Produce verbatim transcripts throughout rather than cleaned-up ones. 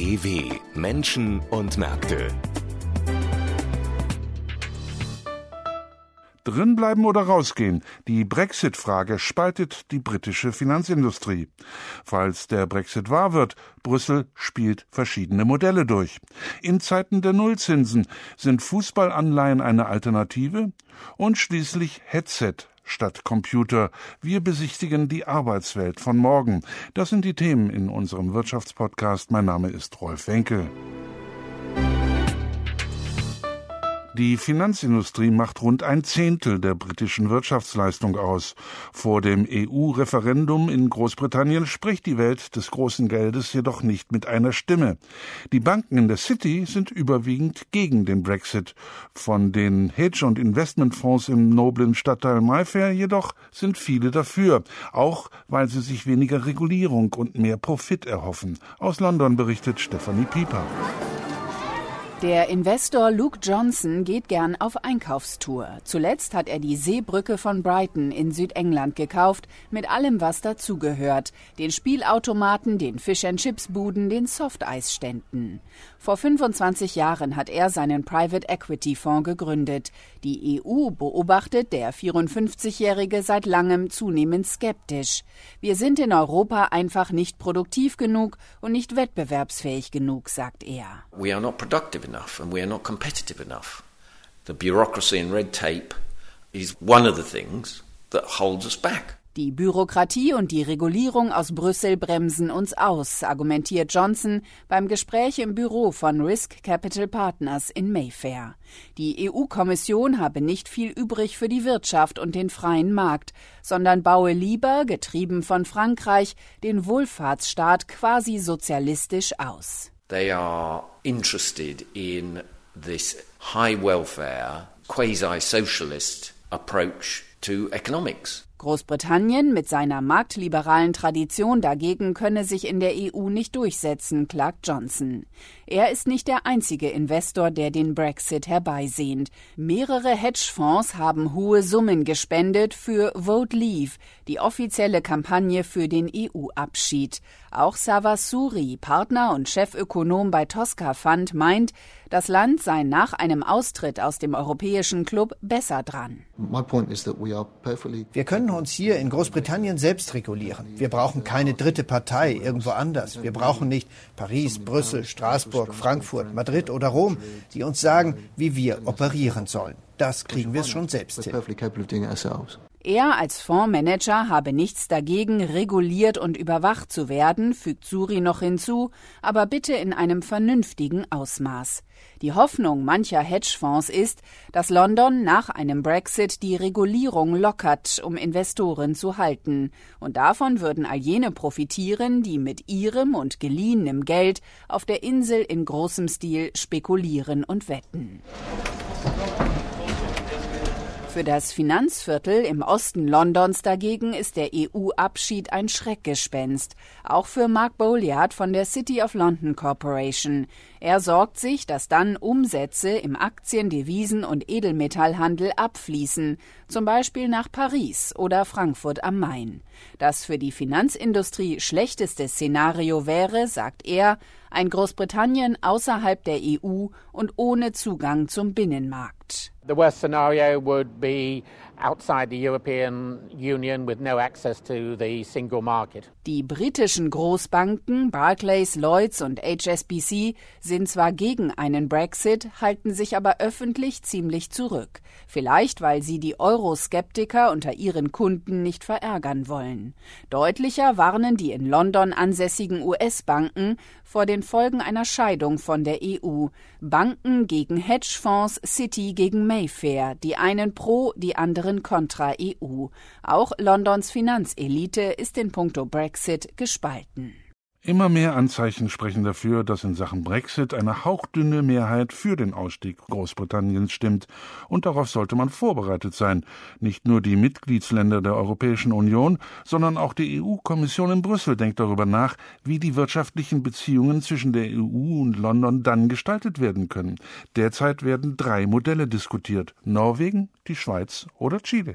D W Menschen und Märkte. Drinbleiben oder rausgehen? Die Brexit-Frage spaltet die britische Finanzindustrie. Falls der Brexit wahr wird, Brüssel spielt verschiedene Modelle durch. In Zeiten der Nullzinsen sind Fußballanleihen eine Alternative und schließlich Headset statt Computer. Wir besichtigen die Arbeitswelt von morgen. Das sind die Themen in unserem Wirtschaftspodcast. Mein Name ist Rolf Wenke. Die Finanzindustrie macht rund ein Zehntel der britischen Wirtschaftsleistung aus. Vor dem E U-Referendum in Großbritannien spricht die Welt des großen Geldes jedoch nicht mit einer Stimme. Die Banken in der City sind überwiegend gegen den Brexit. Von den Hedge- und Investmentfonds im noblen Stadtteil Mayfair jedoch sind viele dafür, auch weil sie sich weniger Regulierung und mehr Profit erhoffen. Aus London berichtet Stefanie Pieper. Der Investor Luke Johnson geht gern auf Einkaufstour. Zuletzt hat er die Seebrücke von Brighton in Südengland gekauft, mit allem, was dazugehört. Den Spielautomaten, den Fish-and-Chips-Buden, den Softeisständen. Vor fünfundzwanzig Jahren hat er seinen Private-Equity-Fonds gegründet. Die E U beobachtet der vierundfünfzigjährige seit langem zunehmend skeptisch. Wir sind in Europa einfach nicht produktiv genug und nicht wettbewerbsfähig genug, sagt er. We are not productive enough and we are not competitive enough. The bureaucracy and red tape is one of the things that holds us back. Die Bürokratie und die Regulierung aus Brüssel bremsen uns aus, argumentiert Johnson beim Gespräch im Büro von Risk Capital Partners in Mayfair. Die E U-Kommission habe nicht viel übrig für die Wirtschaft und den freien Markt, sondern baue lieber, getrieben von Frankreich, den Wohlfahrtsstaat quasi sozialistisch aus. They are interested in this high welfare, quasi-socialist approach to economics. Großbritannien mit seiner marktliberalen Tradition dagegen könne sich in der E U nicht durchsetzen, klagt Johnson. Er ist nicht der einzige Investor, der den Brexit herbeisehnt. Mehrere Hedgefonds haben hohe Summen gespendet für Vote Leave, die offizielle Kampagne für den E U-Abschied. Auch Savas Suri, Partner und Chefökonom bei Tosca Fund, meint, das Land sei nach einem Austritt aus dem europäischen Club besser dran. Wir können uns hier in Großbritannien selbst regulieren. Wir brauchen keine dritte Partei irgendwo anders. Wir brauchen nicht Paris, Brüssel, Straßburg, Frankfurt, Madrid oder Rom, die uns sagen, wie wir operieren sollen. Das kriegen wir schon selbst hin. Er als Fondsmanager habe nichts dagegen, reguliert und überwacht zu werden, fügt Suri noch hinzu, aber bitte in einem vernünftigen Ausmaß. Die Hoffnung mancher Hedgefonds ist, dass London nach einem Brexit die Regulierung lockert, um Investoren zu halten. Und davon würden all jene profitieren, die mit ihrem und geliehenem Geld auf der Insel in großem Stil spekulieren und wetten. Für das Finanzviertel im Osten Londons dagegen ist der E U-Abschied ein Schreckgespenst. Auch für Mark Bolliard von der City of London Corporation. Er sorgt sich, dass dann Umsätze im Aktien-, Devisen- und Edelmetallhandel abfließen, zum Beispiel nach Paris oder Frankfurt am Main. Das für die Finanzindustrie schlechteste Szenario wäre, sagt er, ein Großbritannien außerhalb der E U und ohne Zugang zum Binnenmarkt. The worst scenario would be outside the European Union with no access to the single market. Die britischen Großbanken Barclays, Lloyds und H S B C sind zwar gegen einen Brexit, halten sich aber öffentlich ziemlich zurück. Vielleicht, weil sie die Euroskeptiker unter ihren Kunden nicht verärgern wollen. Deutlicher warnen die in London ansässigen U S-Banken vor den Folgen einer Scheidung von der E U. Banken gegen Hedgefonds, City gegen Mayfair, die einen pro, die anderen kontra E U. Auch Londons Finanzelite ist in puncto Brexit gespalten. Immer mehr Anzeichen sprechen dafür, dass in Sachen Brexit eine hauchdünne Mehrheit für den Ausstieg Großbritanniens stimmt. Und darauf sollte man vorbereitet sein. Nicht nur die Mitgliedsländer der Europäischen Union, sondern auch die E U-Kommission in Brüssel denkt darüber nach, wie die wirtschaftlichen Beziehungen zwischen der E U und London dann gestaltet werden können. Derzeit werden drei Modelle diskutiert: Norwegen, die Schweiz oder Chile.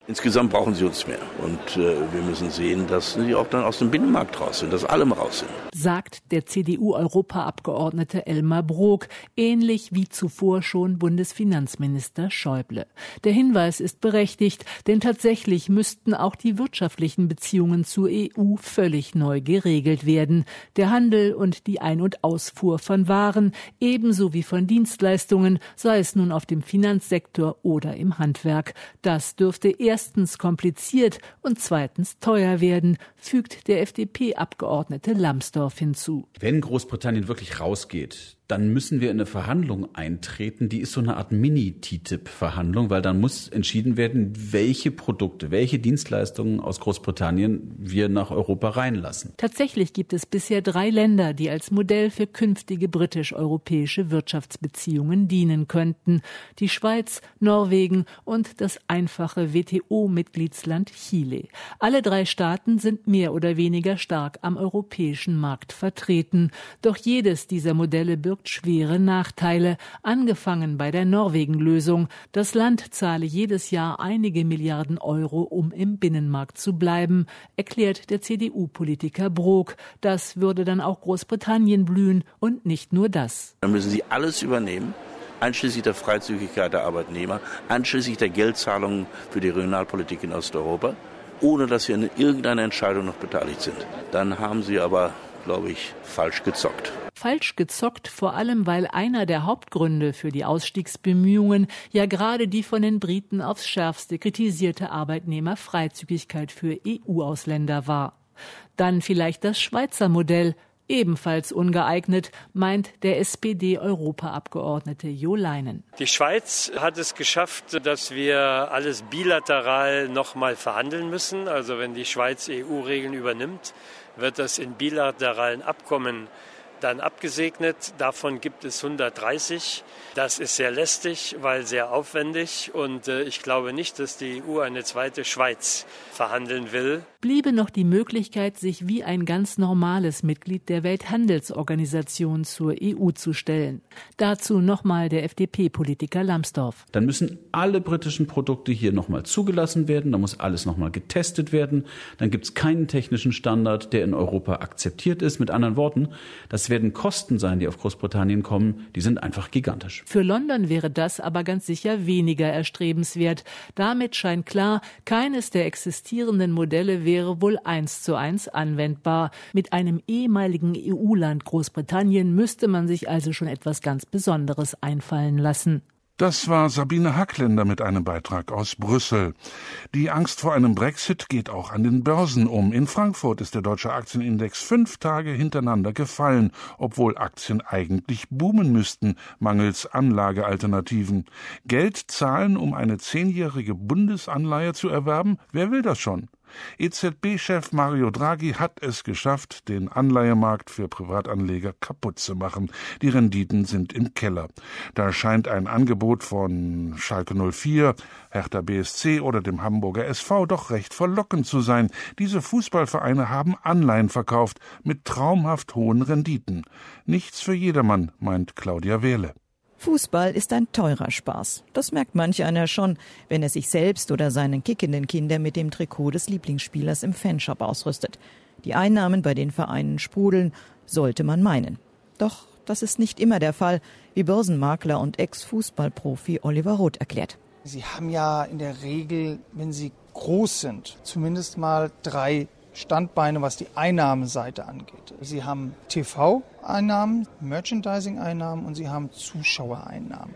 Insgesamt brauchen sie uns mehr. Und äh, wir müssen sehen, dass sie auch dann aus dem Binnenmarkt raus sind, dass allem raus sind. Sagt der C D U-Europaabgeordnete Elmar Brok, ähnlich wie zuvor schon Bundesfinanzminister Schäuble. Der Hinweis ist berechtigt, denn tatsächlich müssten auch die wirtschaftlichen Beziehungen zur E U völlig neu geregelt werden. Der Handel und die Ein- und Ausfuhr von Waren, ebenso wie von Dienstleistungen, sei es nun auf dem Finanzsektor oder im Handwerk. Das dürfte erstens kompliziert und zweitens teuer werden, fügt der F D P-Abgeordnete Lambsdorff hinzu. Wenn Großbritannien wirklich rausgeht, dann müssen wir in eine Verhandlung eintreten, die ist so eine Art Mini-T T I P-Verhandlung, weil dann muss entschieden werden, welche Produkte, welche Dienstleistungen aus Großbritannien wir nach Europa reinlassen. Tatsächlich gibt es bisher drei Länder, die als Modell für künftige britisch-europäische Wirtschaftsbeziehungen dienen könnten. Die Schweiz, Norwegen und das einfache W T O-Mitgliedsland Chile. Alle drei Staaten sind mehr oder weniger stark am europäischen Markt vertreten. Doch jedes dieser Modelle birgt schwere Nachteile, angefangen bei der Norwegen-Lösung. Das Land zahle jedes Jahr einige Milliarden Euro, um im Binnenmarkt zu bleiben, erklärt der C D U-Politiker Brok. Das würde dann auch Großbritannien blühen und nicht nur das. Dann müssen sie alles übernehmen, einschließlich der Freizügigkeit der Arbeitnehmer, einschließlich der Geldzahlungen für die Regionalpolitik in Osteuropa, ohne dass sie an irgendeiner Entscheidung noch beteiligt sind. Dann haben sie aber, glaube ich, falsch gezockt. Falsch gezockt, vor allem weil einer der Hauptgründe für die Ausstiegsbemühungen ja gerade die von den Briten aufs Schärfste kritisierte Arbeitnehmerfreizügigkeit für E U-Ausländer war. Dann vielleicht das Schweizer Modell, ebenfalls ungeeignet, meint der S P D-Europaabgeordnete Jo Leinen. Die Schweiz hat es geschafft, dass wir alles bilateral nochmal verhandeln müssen. Also wenn die Schweiz E U-Regeln übernimmt, wird das in bilateralen Abkommen dann abgesegnet. Davon gibt es hundertdreißig. Das ist sehr lästig, weil sehr aufwendig. Und äh, ich glaube nicht, dass die E U eine zweite Schweiz verhandeln will. Bliebe noch die Möglichkeit, sich wie ein ganz normales Mitglied der Welthandelsorganisation zur E U zu stellen. Dazu nochmal der F D P-Politiker Lambsdorff. Dann müssen alle britischen Produkte hier nochmal zugelassen werden, dann muss alles nochmal getestet werden, dann gibt es keinen technischen Standard, der in Europa akzeptiert ist. Mit anderen Worten, das werden Kosten sein, die auf Großbritannien kommen, die sind einfach gigantisch. Für London wäre das aber ganz sicher weniger erstrebenswert. Damit scheint klar, keines der existierenden Modelle wäre wohl eins zu eins anwendbar. Mit einem ehemaligen E U-Land Großbritannien müsste man sich also schon etwas ganz Besonderes einfallen lassen. Das war Sabine Hackländer mit einem Beitrag aus Brüssel. Die Angst vor einem Brexit geht auch an den Börsen um. In Frankfurt ist der deutsche Aktienindex fünf Tage hintereinander gefallen, obwohl Aktien eigentlich boomen müssten, mangels Anlagealternativen. Geld zahlen, um eine zehnjährige Bundesanleihe zu erwerben? Wer will das schon? E Z B-Chef Mario Draghi hat es geschafft, den Anleihemarkt für Privatanleger kaputt zu machen. Die Renditen sind im Keller. Da scheint ein Angebot von Schalke null vier, Hertha B S C oder dem Hamburger S V doch recht verlockend zu sein. Diese Fußballvereine haben Anleihen verkauft mit traumhaft hohen Renditen. Nichts für jedermann, meint Claudia Wehle. Fußball ist ein teurer Spaß. Das merkt manch einer schon, wenn er sich selbst oder seinen kickenden Kinder mit dem Trikot des Lieblingsspielers im Fanshop ausrüstet. Die Einnahmen bei den Vereinen sprudeln, sollte man meinen. Doch das ist nicht immer der Fall, wie Börsenmakler und Ex-Fußballprofi Oliver Roth erklärt. Sie haben ja in der Regel, wenn sie groß sind, zumindest mal drei Standbeine, was die Einnahmenseite angeht. Sie haben T V-Einnahmen, Merchandising-Einnahmen und sie haben Zuschauereinnahmen.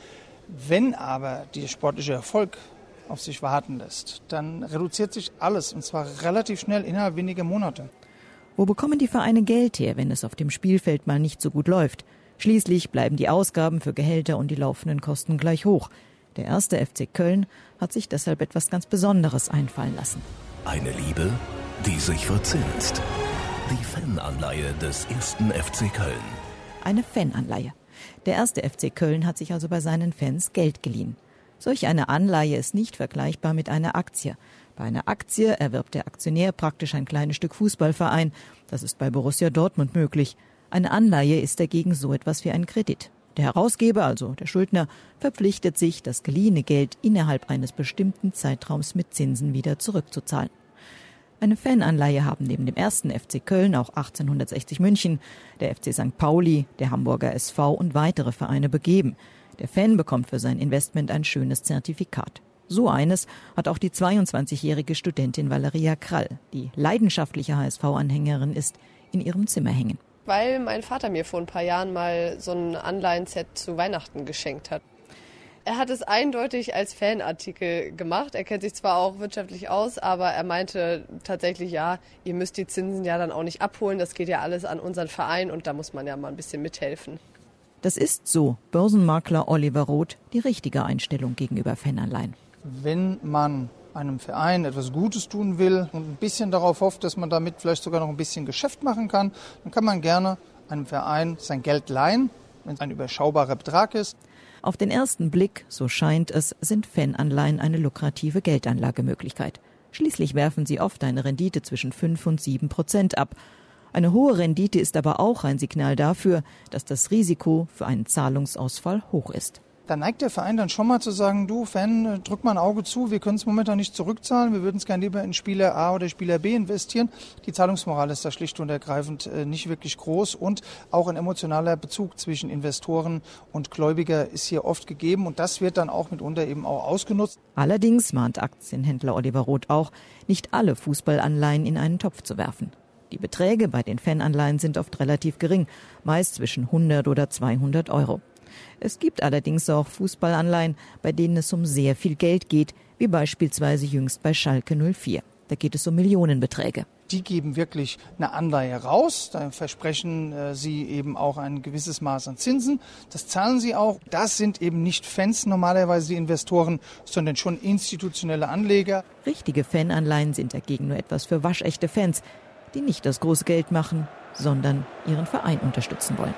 Wenn aber der sportliche Erfolg auf sich warten lässt, dann reduziert sich alles und zwar relativ schnell innerhalb weniger Monate. Wo bekommen die Vereine Geld her, wenn es auf dem Spielfeld mal nicht so gut läuft? Schließlich bleiben die Ausgaben für Gehälter und die laufenden Kosten gleich hoch. Der erste F C Köln hat sich deshalb etwas ganz Besonderes einfallen lassen. Eine Liebe, die sich verzinst. Die Fananleihe des ersten F C Köln. Eine Fananleihe. Der erste F C Köln hat sich also bei seinen Fans Geld geliehen. Solch eine Anleihe ist nicht vergleichbar mit einer Aktie. Bei einer Aktie erwirbt der Aktionär praktisch ein kleines Stück Fußballverein. Das ist bei Borussia Dortmund möglich. Eine Anleihe ist dagegen so etwas wie ein Kredit. Der Herausgeber, also der Schuldner, verpflichtet sich, das geliehene Geld innerhalb eines bestimmten Zeitraums mit Zinsen wieder zurückzuzahlen. Eine Fananleihe haben neben dem ersten F C Köln auch achtzehnhundertsechzig München, der F C Sankt Pauli, der Hamburger S V und weitere Vereine begeben. Der Fan bekommt für sein Investment ein schönes Zertifikat. So eines hat auch die zweiundzwanzigjährige Studentin Valeria Krall, die leidenschaftliche H S V-Anhängerin ist, in ihrem Zimmer hängen. Weil mein Vater mir vor ein paar Jahren mal so ein Anleihenset zu Weihnachten geschenkt hat. Er hat es eindeutig als Fanartikel gemacht. Er kennt sich zwar auch wirtschaftlich aus, aber er meinte tatsächlich, ja, ihr müsst die Zinsen ja dann auch nicht abholen. Das geht ja alles an unseren Verein und da muss man ja mal ein bisschen mithelfen. Das ist, so Börsenmakler Oliver Roth, die richtige Einstellung gegenüber Fananleihen. Wenn man einem Verein etwas Gutes tun will und ein bisschen darauf hofft, dass man damit vielleicht sogar noch ein bisschen Geschäft machen kann, dann kann man gerne einem Verein sein Geld leihen, wenn es ein überschaubarer Betrag ist. Auf den ersten Blick, so scheint es, sind Fananleihen eine lukrative Geldanlagemöglichkeit. Schließlich werfen sie oft eine Rendite zwischen fünf und sieben Prozent ab. Eine hohe Rendite ist aber auch ein Signal dafür, dass das Risiko für einen Zahlungsausfall hoch ist. Da neigt der Verein dann schon mal zu sagen, du Fan, drück mal ein Auge zu, wir können es momentan nicht zurückzahlen, wir würden es gerne lieber in Spieler A oder Spieler B investieren. Die Zahlungsmoral ist da schlicht und ergreifend nicht wirklich groß und auch ein emotionaler Bezug zwischen Investoren und Gläubiger ist hier oft gegeben und das wird dann auch mitunter eben auch ausgenutzt. Allerdings mahnt Aktienhändler Oliver Roth auch, nicht alle Fußballanleihen in einen Topf zu werfen. Die Beträge bei den Fananleihen sind oft relativ gering, meist zwischen hundert oder zweihundert Euro. Es gibt allerdings auch Fußballanleihen, bei denen es um sehr viel Geld geht, wie beispielsweise jüngst bei Schalke null vier. Da geht es um Millionenbeträge. Die geben wirklich eine Anleihe raus, da versprechen äh, sie eben auch ein gewisses Maß an Zinsen. Das zahlen sie auch. Das sind eben nicht Fans normalerweise die Investoren, sondern schon institutionelle Anleger. Richtige Fananleihen sind dagegen nur etwas für waschechte Fans, die nicht das große Geld machen, sondern ihren Verein unterstützen wollen.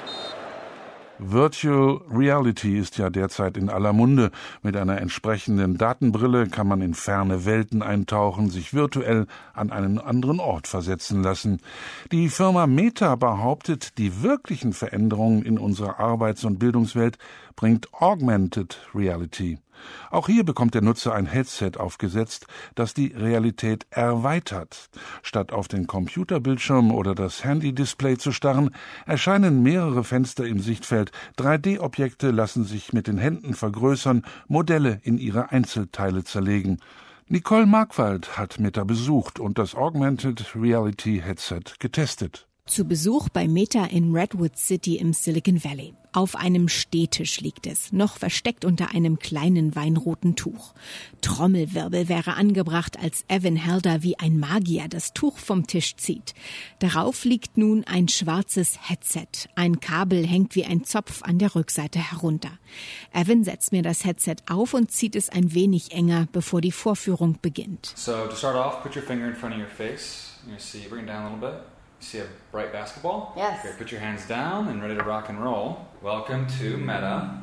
Virtual Reality ist ja derzeit in aller Munde. Mit einer entsprechenden Datenbrille kann man in ferne Welten eintauchen, sich virtuell an einen anderen Ort versetzen lassen. Die Firma Meta behauptet, die wirklichen Veränderungen in unserer Arbeits- und Bildungswelt bringt Augmented Reality. Auch hier bekommt der Nutzer ein Headset aufgesetzt, das die Realität erweitert. Statt auf den Computerbildschirm oder das Handy-Display zu starren, erscheinen mehrere Fenster im Sichtfeld. drei D-Objekte lassen sich mit den Händen vergrößern, Modelle in ihre Einzelteile zerlegen. Nicole Markwald hat Meta besucht und das Augmented Reality Headset getestet. Zu Besuch bei Meta in Redwood City im Silicon Valley. Auf einem Stehtisch liegt es, noch versteckt unter einem kleinen weinroten Tuch. Trommelwirbel wäre angebracht, als Evan Helder wie ein Magier das Tuch vom Tisch zieht. Darauf liegt nun ein schwarzes Headset. Ein Kabel hängt wie ein Zopf an der Rückseite herunter. Evan setzt mir das Headset auf und zieht es ein wenig enger, bevor die Vorführung beginnt. So to start off, put your finger in front of your face. You see, bring it down a little bit. See a bright basketball? Yes. Okay, put your hands down and ready to rock and roll. Welcome to Meta.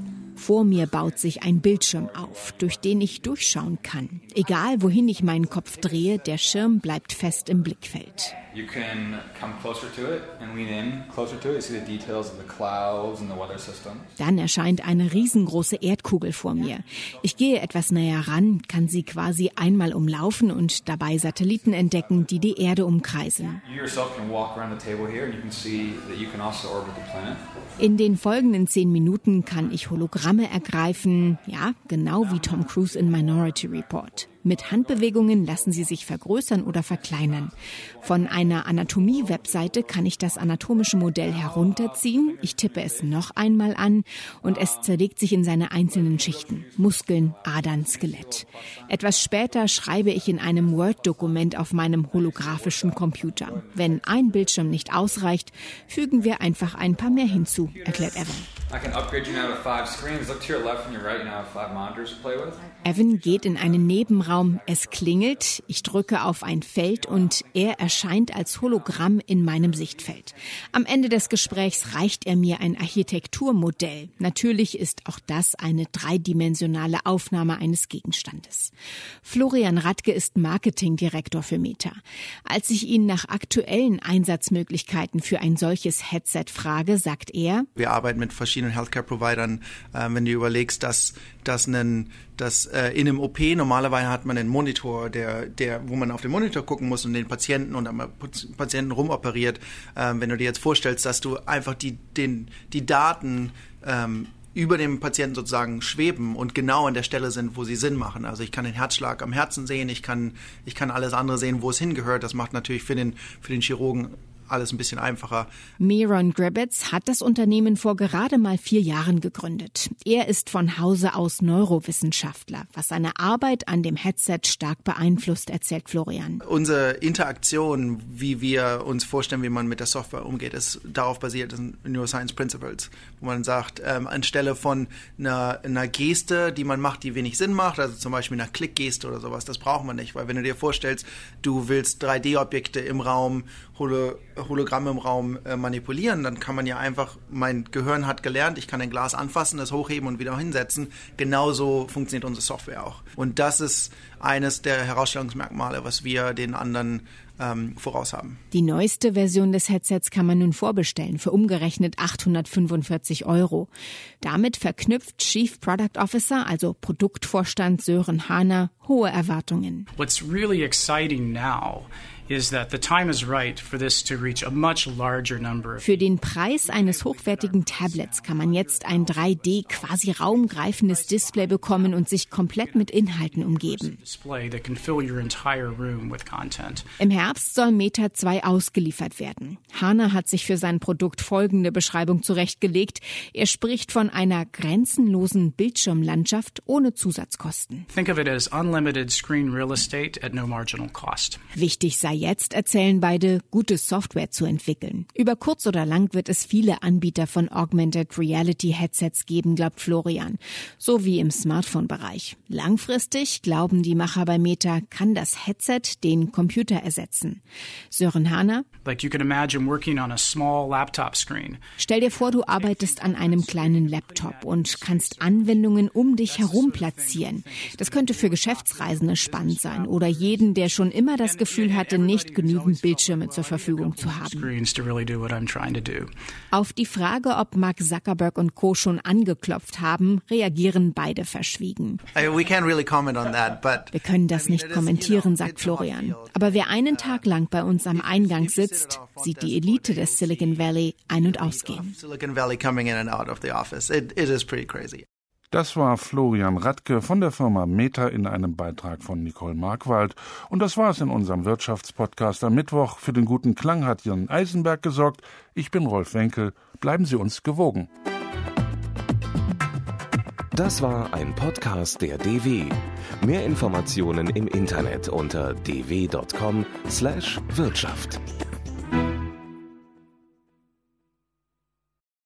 Vor mir baut sich ein Bildschirm auf, durch den ich durchschauen kann. Egal, wohin ich meinen Kopf drehe, der Schirm bleibt fest im Blickfeld. You can come closer to it and lean in closer to it. You see the details of the clouds and the weather system. Dann erscheint eine riesengroße Erdkugel vor mir. Ich gehe etwas näher ran, kann sie quasi einmal umlaufen und dabei Satelliten entdecken, die die Erde umkreisen. You yourself can walk around the table here and you can see that you can also orbit the planet. In den folgenden zehn Minuten kann ich Hologramme ergreifen, ja, genau wie Tom Cruise in Minority Report. Mit Handbewegungen lassen sie sich vergrößern oder verkleinern. Von einer Anatomie-Webseite kann ich das anatomische Modell herunterziehen, ich tippe es noch einmal an und es zerlegt sich in seine einzelnen Schichten. Muskeln, Adern, Skelett. Etwas später schreibe ich in einem Word-Dokument auf meinem holographischen Computer. Wenn ein Bildschirm nicht ausreicht, fügen wir einfach ein paar mehr hinzu, erklärt Evan. I can upgrade you now to five screens. Look to your left and your right, you now have five monitors to play with. Evan geht in einen Nebenraum Raum, es klingelt, ich drücke auf ein Feld und er erscheint als Hologramm in meinem Sichtfeld. Am Ende des Gesprächs reicht er mir ein Architekturmodell. Natürlich ist auch das eine dreidimensionale Aufnahme eines Gegenstandes. Florian Radke ist Marketingdirektor für Meta. Als ich ihn nach aktuellen Einsatzmöglichkeiten für ein solches Headset frage, sagt er: Wir arbeiten mit verschiedenen Healthcare-Providern. Äh, wenn du überlegst, dass, dass, einen, dass äh, in einem O P normalerweise hat man einen Monitor, der, der, wo man auf den Monitor gucken muss und den Patienten und am Patienten rumoperiert. Ähm, wenn du dir jetzt vorstellst, dass du einfach die, den, die Daten ähm, über dem Patienten sozusagen schweben und genau an der Stelle sind, wo sie Sinn machen. Also ich kann den Herzschlag am Herzen sehen, ich kann, ich kann alles andere sehen, wo es hingehört. Das macht natürlich für den, für den Chirurgen alles ein bisschen einfacher. Miron Gribbets hat das Unternehmen vor gerade mal vier Jahren gegründet. Er ist von Hause aus Neurowissenschaftler, was seine Arbeit an dem Headset stark beeinflusst, erzählt Florian. Unsere Interaktion, wie wir uns vorstellen, wie man mit der Software umgeht, ist darauf basiert, das sind Neuroscience Principles, wo man sagt, ähm, anstelle von einer, einer Geste, die man macht, die wenig Sinn macht, also zum Beispiel einer Klickgeste oder sowas, das braucht man nicht, weil wenn du dir vorstellst, du willst drei D Objekte im Raum, Holo, Hologramme im Raum äh, manipulieren, dann kann man ja einfach, mein Gehirn hat gelernt, ich kann ein Glas anfassen, das hochheben und wieder hinsetzen. Genauso funktioniert unsere Software auch. Und das ist eines der Herausstellungsmerkmale, was wir den anderen ähm, voraus haben. Die neueste Version des Headsets kann man nun vorbestellen für umgerechnet achthundertfünfundvierzig Euro. Damit verknüpft Chief Product Officer, also Produktvorstand Sören Hahner, hohe Erwartungen. What's really exciting now is that the time is right for this to reach a much larger number. Für den Preis eines hochwertigen Tablets kann man jetzt ein drei D quasi raumgreifendes Display bekommen und sich komplett mit Inhalten umgeben. Im Herbst soll Meta zwei ausgeliefert werden. Hahner hat sich für sein Produkt folgende Beschreibung zurechtgelegt. Er spricht von einer grenzenlosen Bildschirmlandschaft ohne Zusatzkosten. Think of it as unlimited screen real estate at no marginal cost. Wichtig sei jetzt, erzählen beide, gute Software zu entwickeln. Über kurz oder lang wird es viele Anbieter von Augmented Reality Headsets geben, glaubt Florian. So wie im Smartphone-Bereich. Langfristig, glauben die Macher bei Meta, kann das Headset den Computer ersetzen. Sören Hahner: Like you can imagine working on a small laptop screen. Stell dir vor, du arbeitest an einem kleinen Laptop und kannst Anwendungen um dich herum platzieren. Das könnte für Geschäftsreisende spannend sein oder jeden, der schon immer das Gefühl hatte, nicht genügend Bildschirme zur Verfügung zu haben. Auf die Frage, ob Mark Zuckerberg und Co. schon angeklopft haben, reagieren beide verschwiegen. Wir können das nicht kommentieren, sagt Florian. Aber wer einen Tag lang bei uns am Eingang sitzt, sieht die Elite des Silicon Valley ein- und ausgehen. Das war Florian Radke von der Firma Meta in einem Beitrag von Nicole Markwald. Und das war's in unserem Wirtschaftspodcast am Mittwoch. Für den guten Klang hat Jan Eisenberg gesorgt. Ich bin Rolf Wenkel. Bleiben Sie uns gewogen. Das war ein Podcast der D W. Mehr Informationen im Internet unter d w punkt com slash Wirtschaft.